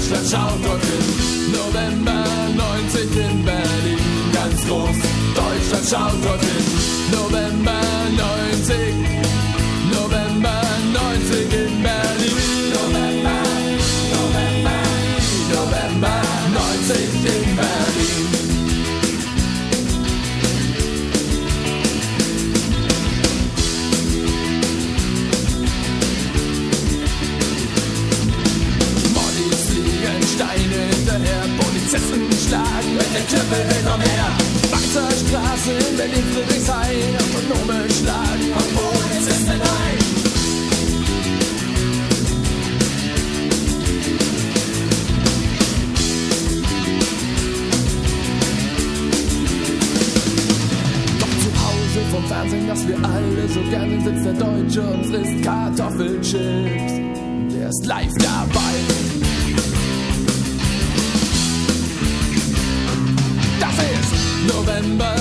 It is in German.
Deutschland schaut dorthin. November 90 in Berlin, ganz groß. Deutschland schaut dorthin. November 90, November 90 in Berlin. November, November, November 90 in Berlin. Modis fliegen Steine hinterher, Polizisten schlagen mit den Knüppeln hin und her. Straße in Berlin, Friedrichshain, Autonome schlagen und Polizisten ein. Doch zu Hause vom Fernsehen, das wir alle so gerne, sitzt der Deutsche und frisst Kartoffelchips. Der ist live dabei. Das ist November